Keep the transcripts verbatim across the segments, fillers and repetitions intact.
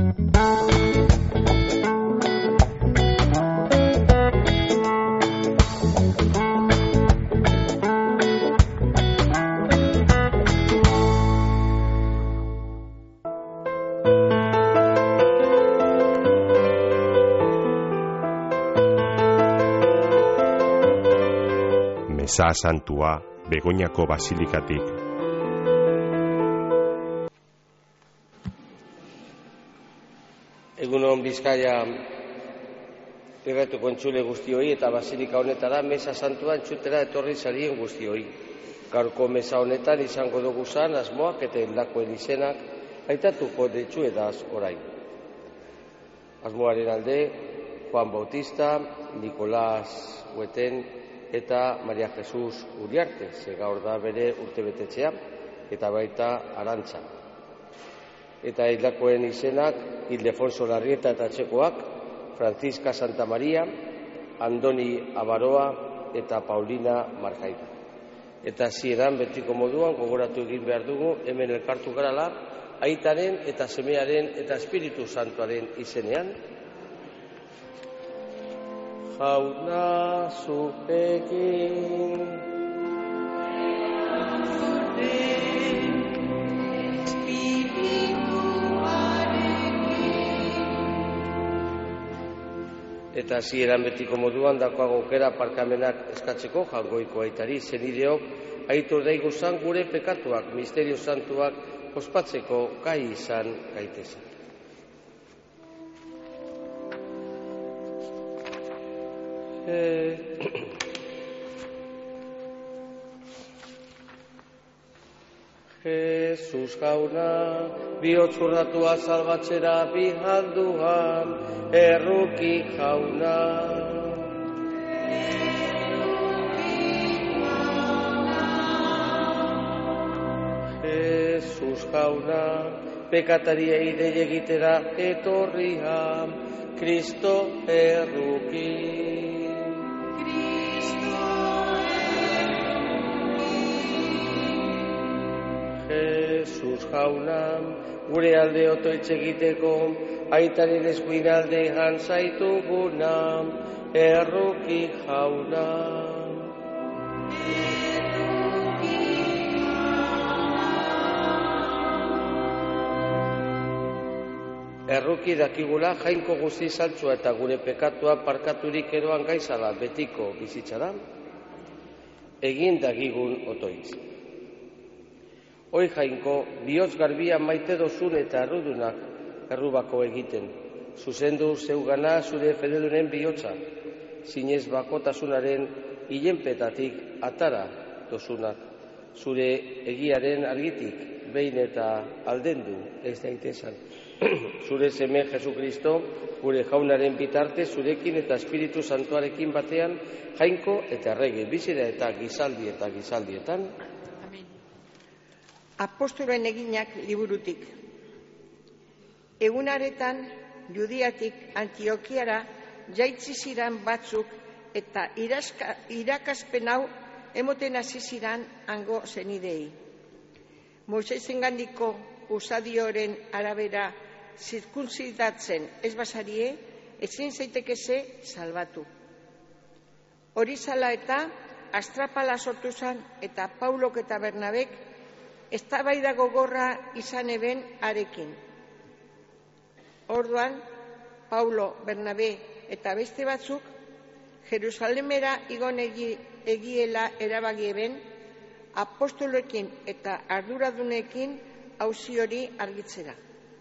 Meza santua Begoñako basilikatik. Egunon Bizkaia irratuko entzule guztioi eta basilika honetara meza santua entzutera etorri zarien guztioi. Gaurko meza honetan izango dugu zan asmoak eta hildakoen izenak aitatuko deitzuedaz orain. Asmoaren alde Juan Bautista, Nikolas Hueten eta Maria Jesus Uriarte, ze gaur da bere urtebetetzea, eta baita Arantza. Eta hildakoen izenak Ildefonso Larrieta eta Txekoak, Francisca Santa Maria, Andoni Abaroa eta Paulina Marjaida. Eta zieran betiko moduan gogoratu egin behar dugu hemen elkartu garala, aitaren eta semearen eta Espiritu Santuaren izenean. Jauna zuekin, eta zieran betiko moduan dakoago aukera parkamenak eskatzeko jangoiko aitari zenideok aitor daiguzan gure pekatuak, misterio santuak ospatzeko gai izan gaitezen. Jesus jauna, bihotzurratua salbatzera bihalduan, erruki jauna. Jesus jauna, pekatariei dei egitera etorrian, Kristo erruki. Jesus jauna, gure alde otoitz egiteko, aitaren eskuin aldean zaituguna, erruki jauna. Erruki dakigula jainko guzti saltzua eta gure pekatua parkaturik eroan gaizala betiko bizitza da, egin dagigun otoitz. Hoi jainko, bihotz garbia maite dozun eta errudunak errubako egiten. Zuzendu zeugana zure fededunen bihotza, zinez bakotasunaren hilenpetatik atara dozunak. Zure egiaren argitik, behin eta aldendu ez daitezan. Zure seme Jesukristo, gure jaunaren bitarte, zurekin eta Espiritu Santuarekin batean, jainko eta errege bizira eta gizaldi eta gizaldietan. Apostoloen eginak liburutik. Egunaretan, Judiatik Antiokiara jaitsi ziran batzuk eta iraska, irakaspen hau emoten hasi ziran hango zenidei. Moisesengandiko usadioren arabera zirkunzidatzen ez basarie, ezin zaitekeze salbatu. Hori zala eta astrapala sortu zan eta Paulok eta Bernabek eztabaida gogorra izan eben arekin. Orduan, Paulo, Bernabe eta beste batzuk Jerusalemera igon egi, egiela erabaki eben apostoloekin eta arduradunekin auzi hori argitzera.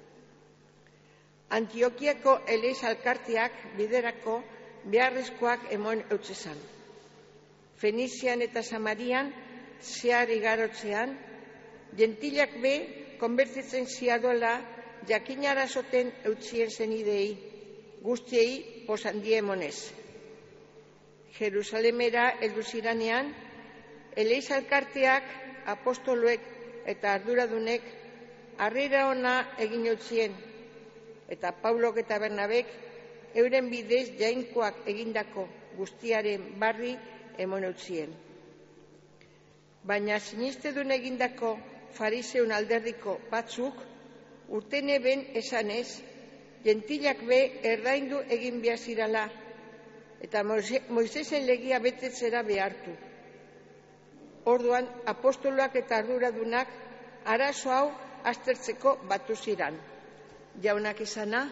Antiokiako Eliz alkarteak biderako beharrezkoak emon eutzezan. Fenizian eta Samarian zehar igarotzean, gentilak be konbertitzen ziadola jakinara zoten eutzien zenidei, guztiei posandie emonez. Jerusalemera heldu ziranean, Eliz alkarteak, apostoloek eta arduradunek harrera ona egin eutzien, eta Paulok eta Bernabek euren bidez jainkoak egindako guztiaren barri emon eutzien. Baina sinistedun egindako fariseun alderdiko batzuk urten eben esanez gentilak be erdaindu egin behar zirala, eta Moisesen legia betetzera behartu. Orduan, apostoloak eta arduradunak arazo hau aztertzeko batu ziran. Jaunak izana?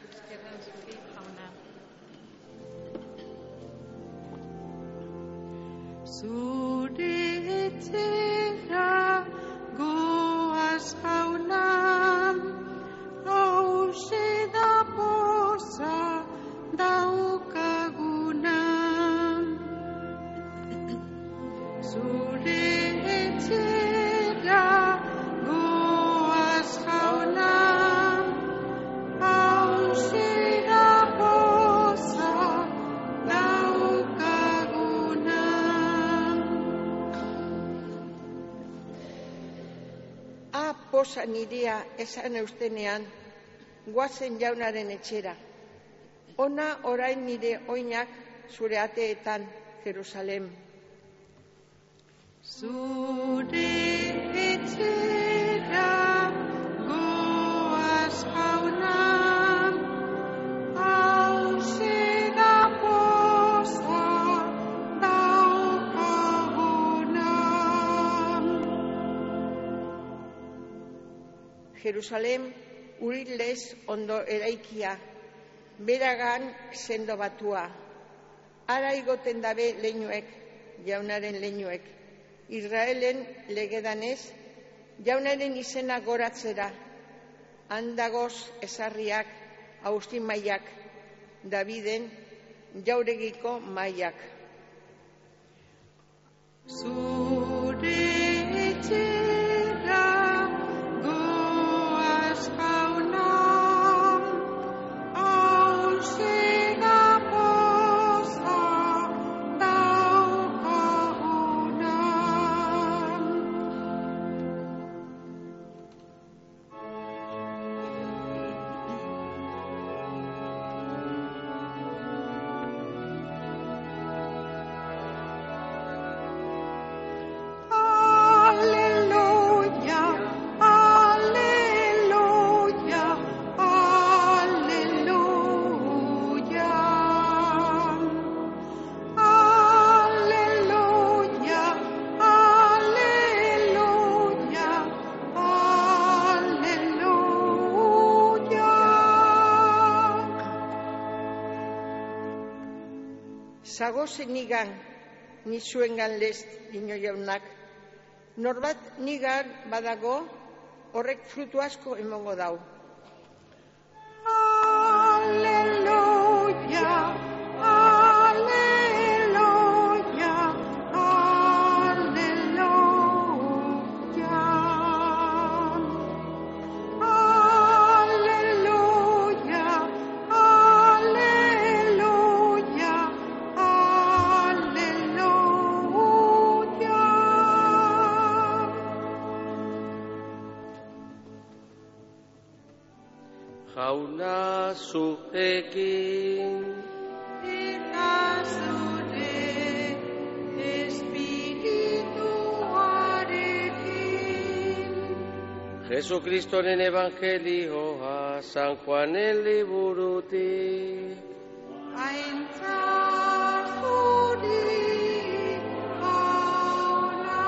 Zure etxera goaz jauna, hauxe da poza daukaguna. Zure etxera goaz jauna, hauxe da poza daukaguna. Ah, poza nirea esan eustenean, guazen jaunaren etxera. Ona orain nire oinak zure ateetan, Jerusalem. Zure etxera goaz jauna, hauxe da poza daukaguna. Jerusalem urilez ondo eraikia, beragan sendo batua. Ara igoten dabe leinuek, jaunaren leinuek. Israelen legedanez, jaunaren izena goratzera. Handagoz ezarriak, Agustin maiak, Daviden jauregiko maiak. Zure etxera goaz jauna, hauxe da poza daukaguna. Alleluia, alleluia, alleluia. Alleluia, alleluia, alleluia. Zagozen nigan, nizuengan lez, dino jaunak. Norbat nigan badago, horrek frutu asko emongo dau. Alleluia, alleluia, alleluia. Alleluia, alleluia, alleluia. Jauna zuekin, Eta zure espirituarekin. Jesukristoren evangelioa San Juanen liburutik. Aintzat zuri, jauna.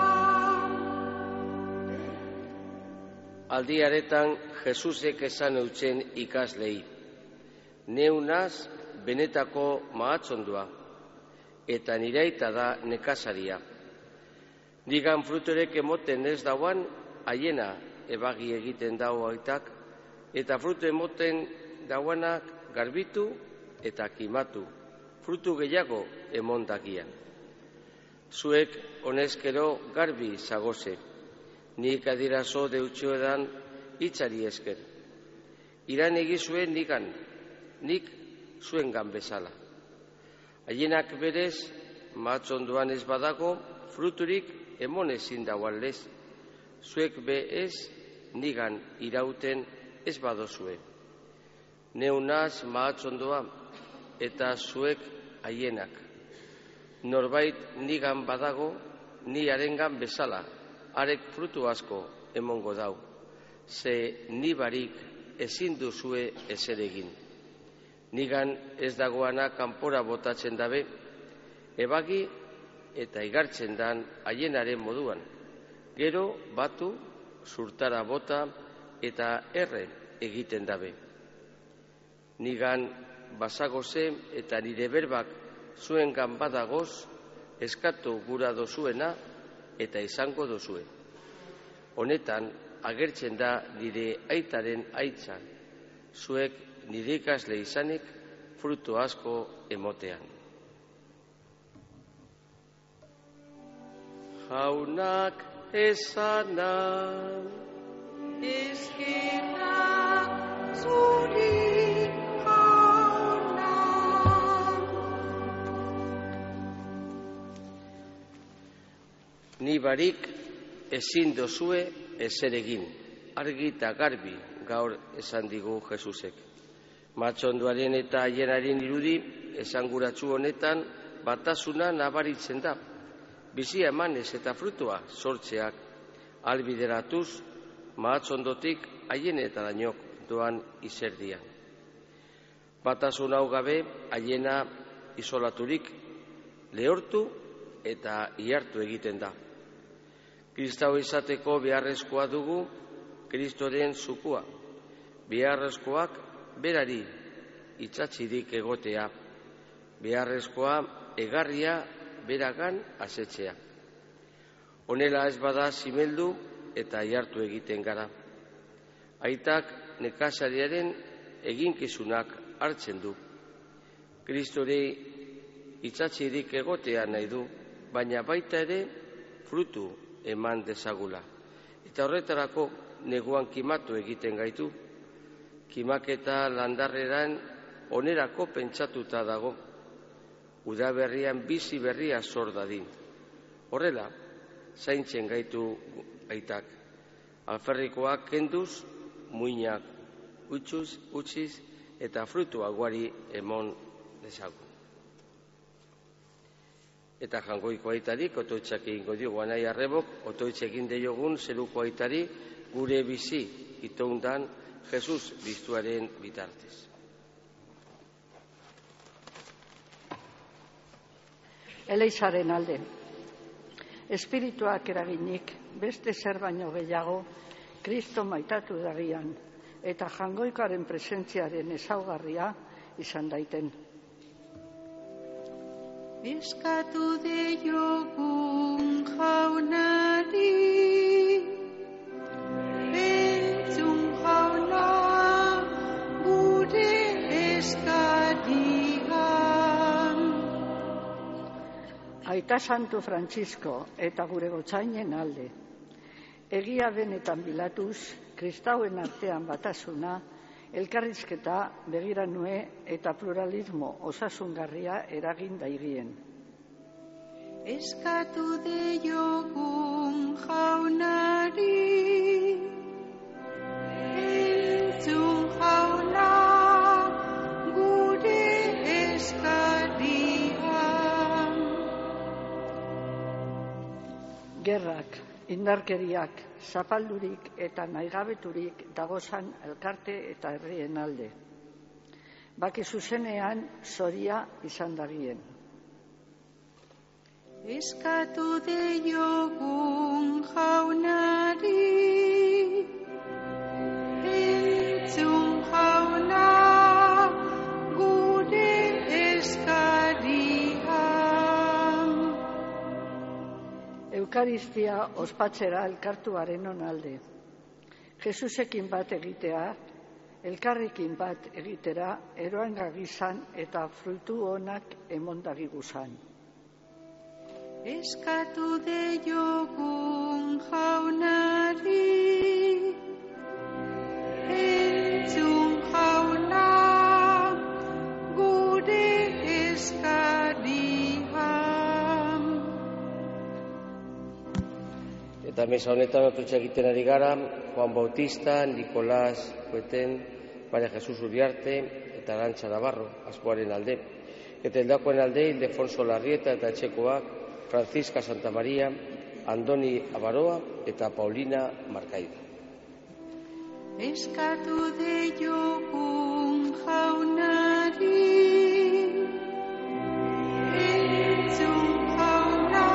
Aldiaretan Jesusek esan eutzen ikaslei. Neunaz benetako mahatzondua, eta nireita da nekasaria. Nigan frutorek emoten ez dauan, haiena ebagi egiten dau aitak, eta fruto emoten dauanak garbitu eta kimatu, frutu gehiago emondakian. Zuek honezkero garbi zagoze, nik adirazo deutxoedan hitzari esker. Iran egizuen nigan, nik zuengan bezala. Haienak berez, mahatzondoan ez badago, fruturik emon ezin dauan lez. Zuek be ez, nigan irauten ez badozue. Neunaz mahatzondoa eta zuek haienak. Norbait nigan badago, ni harengan bezala, harek frutu asko emongo dau. Ze ni barik ezin duzue ezer egin. Nigan ez dagoana kanpora botatzen dabe, ebagi eta igartzen dan haienaren moduan. Gero batu, zurtara bota eta erre egiten dabe. Nigan basagoze eta nire berbak zuengan badagoz, eskatu gura dozuena eta izango dozue. Honetan agertzen da nire aitaren aitza, zuek nire ikasle izanik frutu asko emotean. Jaunak esana, eskerrak zuri jauna. Ni barik ezin dozue ezer egin, argi eta garbi gaur esan digu Jesusek. Matxondoaren eta haienaren irudi esanguratsu honetan batasuna nabaritzen da. Bizia emanez eta frutua sortzeak albideratuz mahatsondotik haien eta dainok doan izerdian. Batasun hau gabe haiena isolaturik lehortu eta ihartu egiten da. Kristau izateko beharrezkoa dugu Kristoren zukua. Beharrezkoak berari itxatzirik egotea. Beharrezkoa egarria beragan asetzea. Honela ez bada zimeldu eta ihartu egiten gara. Aitak nekazariaren eginkizunak hartzen du. Kristore itxatzirik egotea nahi du, baina baita ere frutu eman dezagula. Eta horretarako neguan kimatu egiten gaitu. Kimaketa landarreran onerako pentsatuta dago. Udaberrian bizi berria sor dadin. Horrela, zaintzen gaitu aitak. Alferrikoak kenduz, muinak utxuz, utziz eta frutu aguari emon dezagun. Eta jangoiko aitarik, otoitzak egingo diogu anai arrebok, otoitz egin deiogun zeruko aitari gure bizi itoundan Jesus biztuaren bitartez. Eleizaren alde. Espirituak eraginik beste zer baino gehiago Kristo maitatu dagian eta jangoikoaren presentziaren ezaugarria izan daiten. Eskatu deiogun jaunari, entzun jauna gure eskarian. Aita Santu Frantzisko eta gure gotzainen alde. Egia benetan bilatuz, kristauen artean batasuna, elkarrizketa, begiranue eta pluralismo osasungarria eragin daigien. Eskatu deiogun jaunari, entzun jauna gure eskarian. Gerrak, indarkeriak, zapaldurik eta naigabeturik dagozan elkarte eta herrien alde. Baki zuzenean zoria izan dagien. Eskatu deiogun jaunari, entzun jauna gure eskarian. Eukaristia ospatzera elkartuaren onalde. Jesusekin bat egitea, elkarrekin bat egitera, eroanga gizan eta frutu onak emondagiguzan. Eskatu deiogun jaunari, entzun jauna gure eskarian. Eta mesa honetan ototxa egiten ari gara, Juan Bautista, Nikolas Kueten, Maria Jesus Uriarte eta Arantxa Navarro, aspoaren alde. Eta hildakoen alde, Ildefonso Larrieta eta etxekoak, Francisca Santa Maria, Andoni Abaroa eta Paulina Markaida. eskatu deiogun jaunari, entzun jauna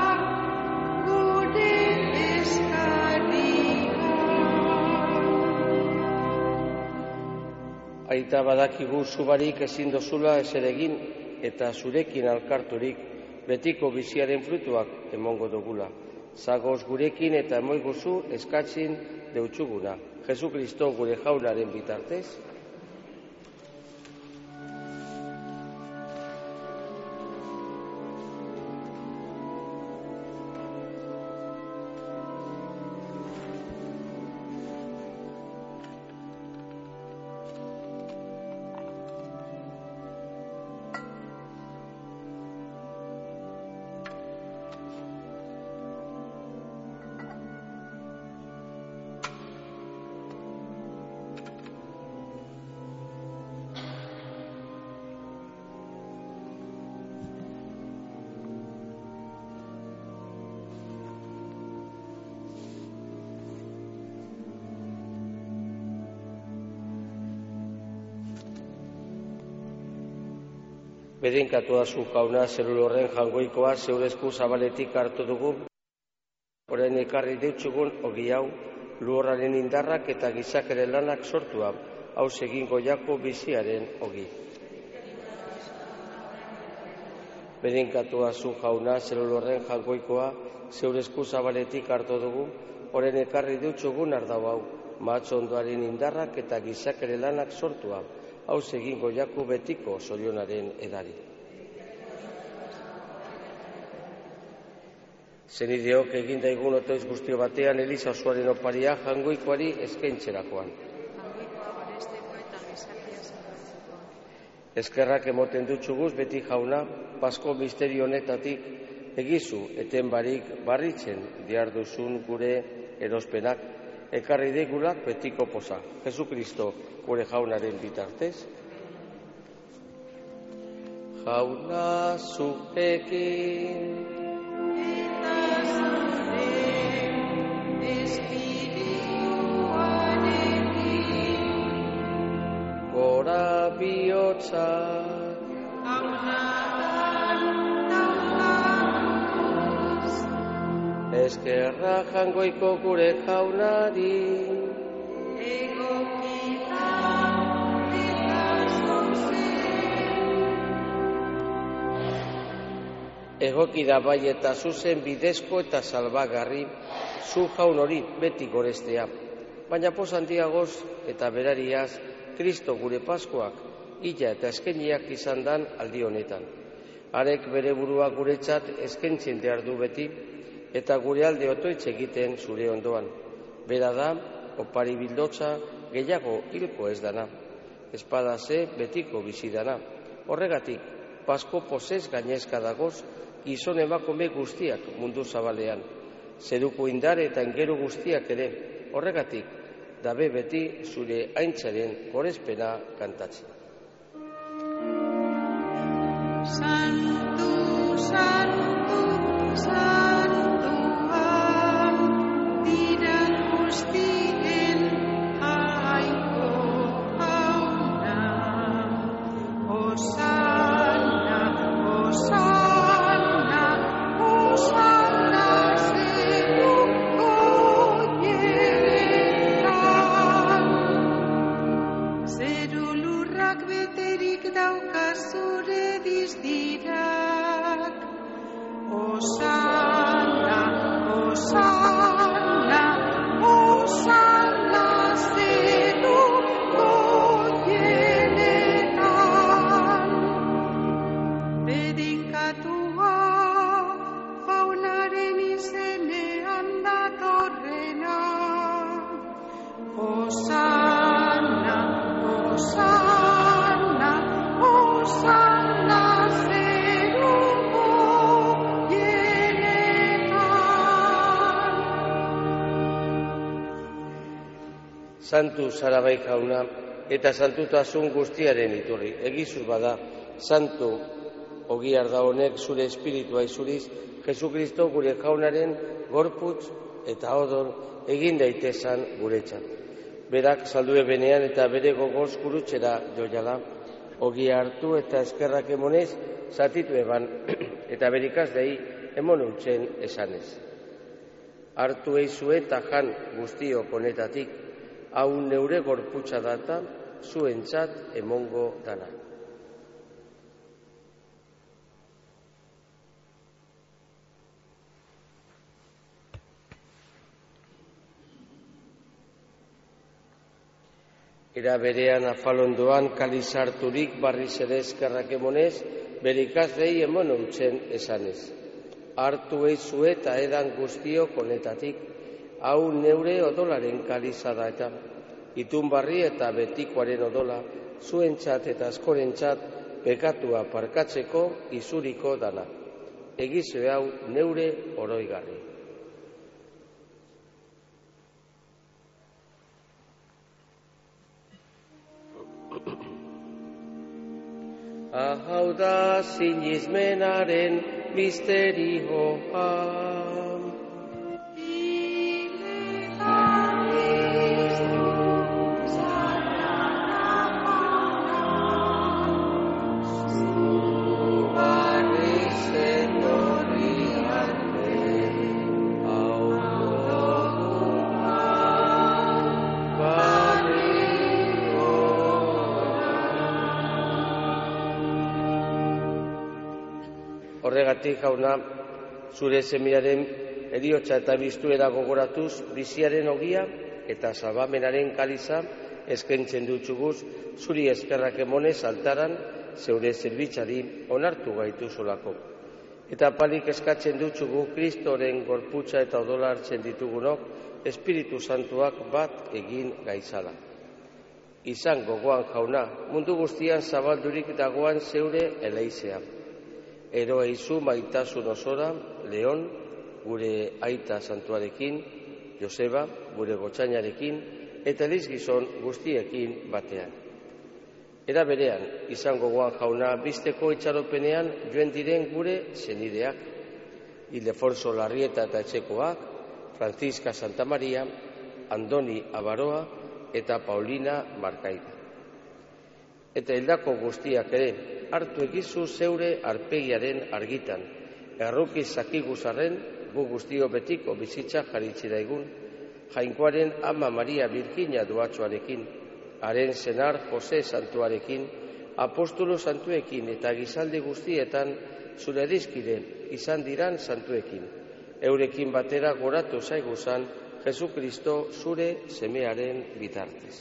gure eskaria. Aita badakigu zubarik ezin dozula ezer egin eta zurekin alkarturik betiko biziaren frutuak emongo dugula. Zagoz gurekin eta emoiguzu eskatzin deutxuguna. Jesu Kristo gure jaunaren bitartez. Bedinkatu zu jauna zelul horren jangoikoa zeure esku zabaletik hartu dugu. Orain ekarri deutsugun ogi hau, lurraren indarrak eta gizakeren lanak sortua, hau egingo jako biziaren ogi. Bedinkatu zu jauna zelul horren jangoikoa zeure esku zabaletik hartu dugu. Orain ekarri deutsugun ardau hau, matxo ondoaren indarrak eta gizakeren lanak sortua, hau egingo jaku betiko zorionaren edari. Zenideok egin daigun otoiz guztio batean Eliza osoaren oparia jangoikoari eskaintzerakoan. Eskerrak emoten dutxuguz beti jauna, Pasko misterio honetatik egizu eten barik barritzen diarduzun gure erospenak, ekarri deigulak betiko poza. Jesu Kristo gure jaunaren bitartez. Jauna zuekin, Eta zure espirituarekin, gora bihotzak, haunadan daukaguz, eskerra jangoiko gure jaunari. egokita eta zuzen. Egoki da bai eta zuzen bidezko eta salbagarri, zu jaun hori beti gorestea. Baina poz handiagoz eta berariaz, Kristo gure Paskoak, ila eta eskainiak izan dan aldi honetan. Harek bere burua guretzat eskaintzen behar du beti, eta gure alde otoitz egiten zure ondoan. Bera da, opari bildotza gehiago hilko ez dana. Espadaze betiko bizi dana. Horregatik, Pasko pozez gainezka dagoz, gizon emakume guztiak mundu zabalean. Zeruko indar eta ingero guztiak ere, horregatik, dabe beti zure aintzaren gorezpena kantatzen. Santu, santu, santua, dira guztien jainko jauna. Hosanna, hosanna, hosanna zeruko hietan. Zeru lurrak beterik dauka zure dizdirak. Hosanna, hosanna, hosanna zeruko hietan. Bedinkatua jaunaren izenean datorrena. Hosanna, hosanna, hosanna zeruko hietan. Santu zara bai jauna, eta santutasun guztiaren iturri. Egizuz bada, santu ogiar da honek zure espiritua izuriz, Jesu Kristo gure jaunaren gorputz eta odol egin daitezan guretzat. Berak saldue benean eta bere gogoz gurutxera joiala, ogia hartu eta eskerrak emonez, zatitu eban, eta berikaz dei emon utzen esanez. Hartu eizue eta jan guztio honetatik, hau neure gorputza data, zuentzat emongo dana. Era berean afalondoan kalizarturik barriz ere eskerrak emonez, berikaz dei emon utzen esanez. Hartu eizue eta edan guztio honetatik, hau neure odolaren kaliza da eta, itun barri eta betikoaren odola, zuentzat eta askorentzat pekatua parkatzeko izuriko dana. Egizue hau neure oroigarri. Hau da sinismenaren misterioa. Horregatik, jauna, zure semiaren heriotza eta biztuera gogoratuz, biziaren ogia eta salbamenaren kaliza eskaintzen dutxuguz, zuri eskerrak emonez altaran zeure zerbitzari onartu gaituzulako. Eta palik eskatzen dutxugu Kristoren gorputza eta odola hartzen ditugunok, Espiritu Santuak bat egin gaitzala. Izan gogoan, jauna, mundu guztian zabaldurik dagoan zeure eleizea. Ero eizu maitasun osora, Leon, gure aita santuarekin, Joseba, gure gotxainarekin, eta elizgizon guztiekin batean. Era berean, izan gogoan jauna, bizteko itxaropenean joen diren gure zenideak, Ildefonso Larrieta eta etxekoak, Francisca Santa Maria, Andoni Abaroa eta Paulina Markaida. Eta hildako guztiak ere, hartu egizu zeure arpegiaren argitan, erruki zakiguzarren gu guztio betiko bizitza jaritzi daigun, Jainkoaren ama Maria Birgina duatxoarekin, haren senar Jose Santuarekin, apostolo santuekin eta gizaldi guztietan zure dizkide izan diran santuekin, eurekin batera goratu zaiguzan Jesukristo zure semearen bitartez.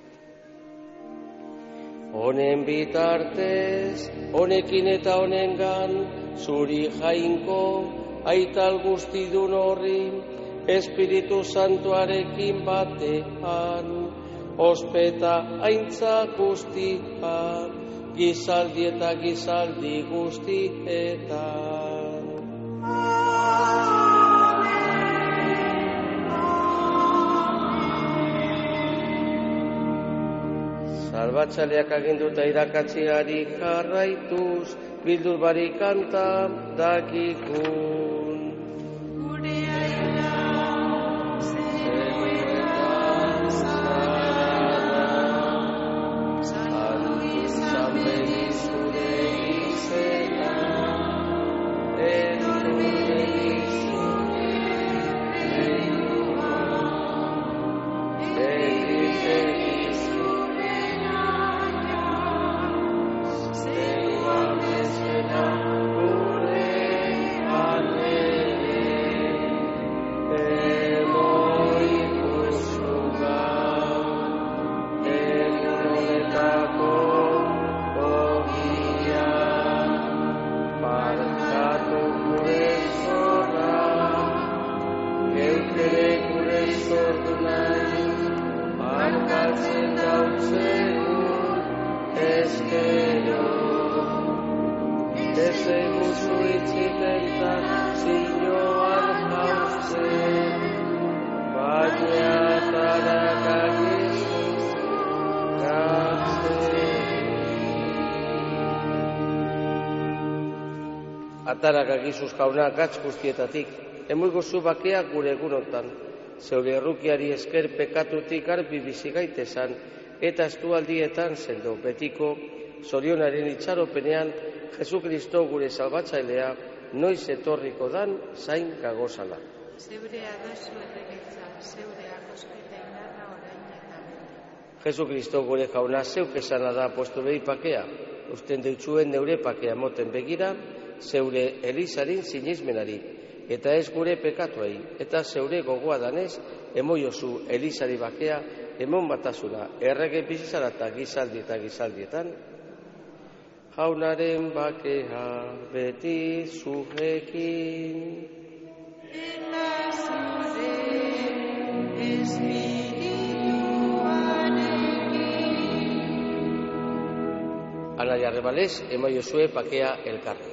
Honen bitartez, honekin eta honengan, zuri Jainko, aital guztidun horri, Espiritu Santuarekin batean, ospeta aintza guztian, gizaldi eta gizaldi guztietan. Salbatzaleak aginduta irakatziari jarraituz, bildur bari kanta dakikun. Gure aita, zeruetan zarada, saldu izan benizure izena, etor benizure lehenua, egiten Ataraka gizuz jauna gatz guztietatik, emuiguzu bakeak gure egunotan, zeure errukiari esker pekatutik garbi bizi gaitezan, eta estualdietan sendo betiko zorionaren itxaropenean Jesukristo gure salbatzailea noiz etorriko dan zain gagozala. Zeure adazu errebitza, zeure agosketa inarra orain eta bere. Jesukristo gure jauna zeuk esana da apostolei pakea, usten deutxuen neure pakea moten begira, zeure elizarin sinismenari, eta ez gure pekatuei, eta zeure gogoa danez, emoiozu elizari bakea, emon batasuna, errege bizitzara eta gizaldi eta gizaldietan, jaunaren bakea beti zurekin. Eta zure espirituarekin. Ana jarrebalez, emaiozue pakea elkarri.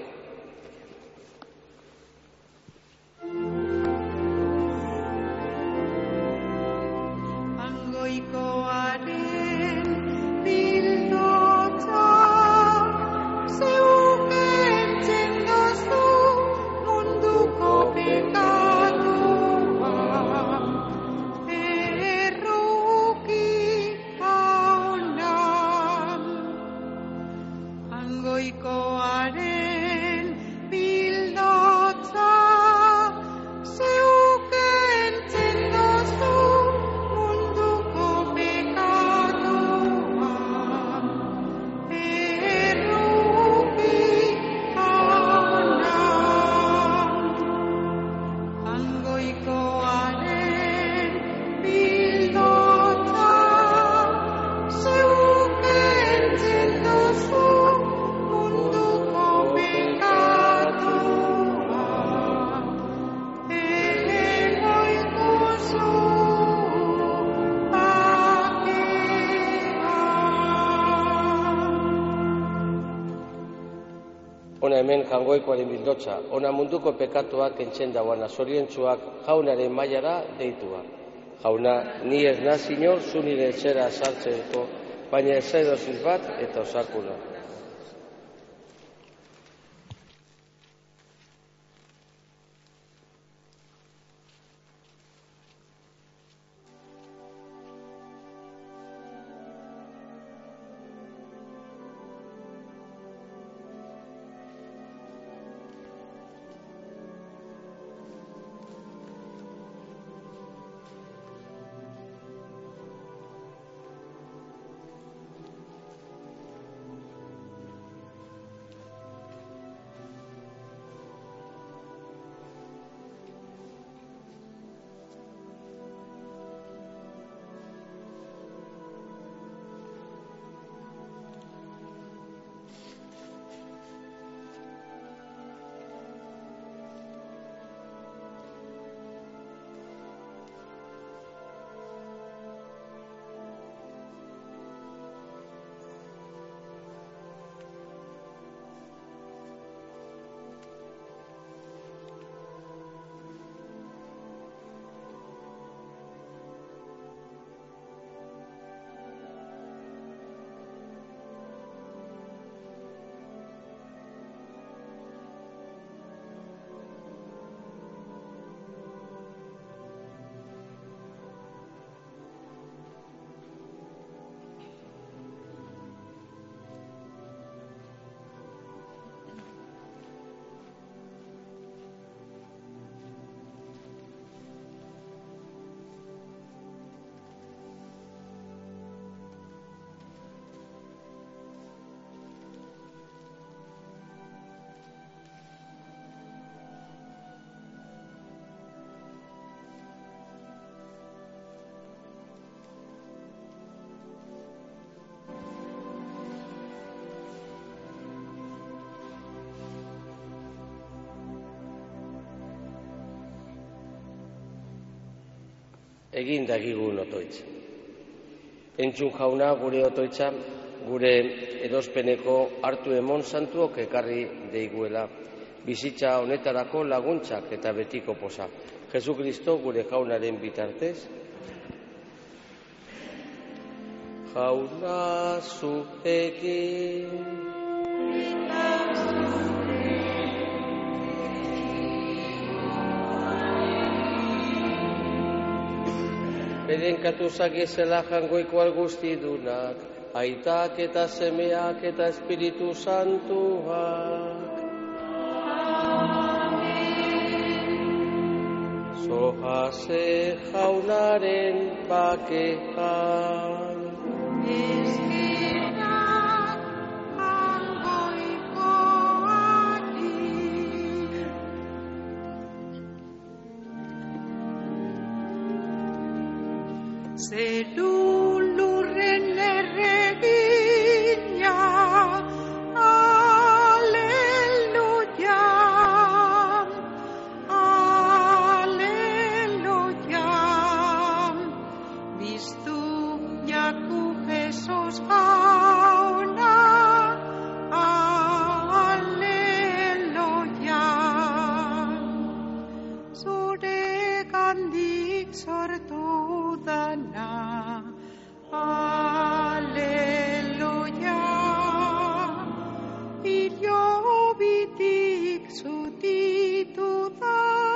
Ona hemen jangoikoaren bildotza, ona munduko pekatuak entzen dauana, zorientzuak jaunaren mailara deitua. Jauna, ni ez nazino, zu nire etxera sartzeko, baina ez edoziz bat eta osakuna. Egin dagigun otoitz. Entzun jauna gure otoitza, gure erospeneko hartu emon santuok ekarri deiguela. Bizitza honetarako laguntzak eta betiko posa. Jesukristo gure jaunaren bitartez. Jauna zuekin. berenkatu zagizela jangoiko guzti dunak, aitak eta semeak eta Espiritu Santuak. Zohase jaunaren bakean. Eskerak jangoikoari. Zeru lurren erregina, aleluia, aleluia. Biztu jaku Jesus jauna, aleluia. Zure gandik sortu dana, aleluia. Ilobitik zutitu da,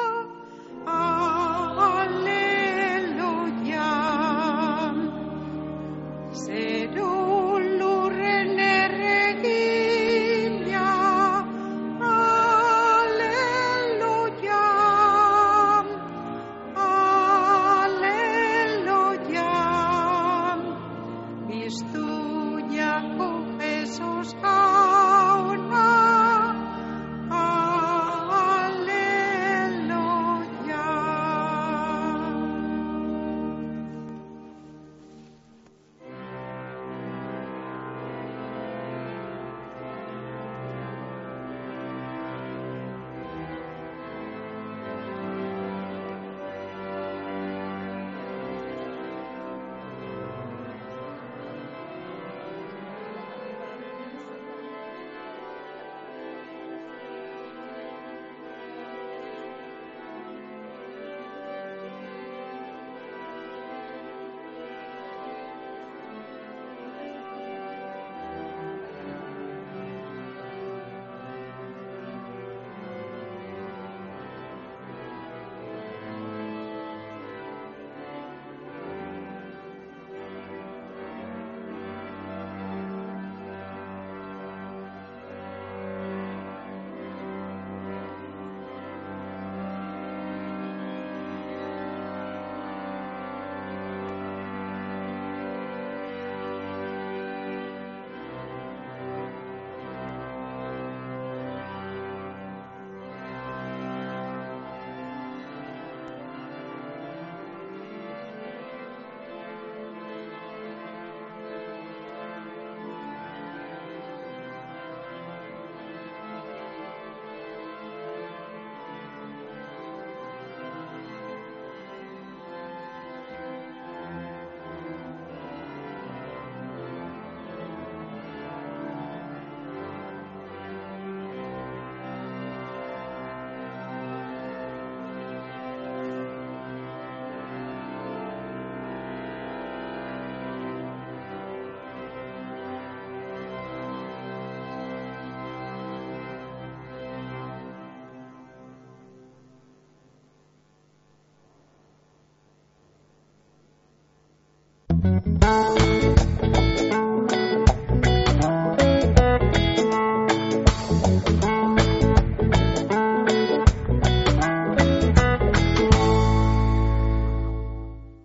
aleluia. Zeru lurren erregina, aleluia, aleluia. Biztu jako Jesus jauna, aleluia.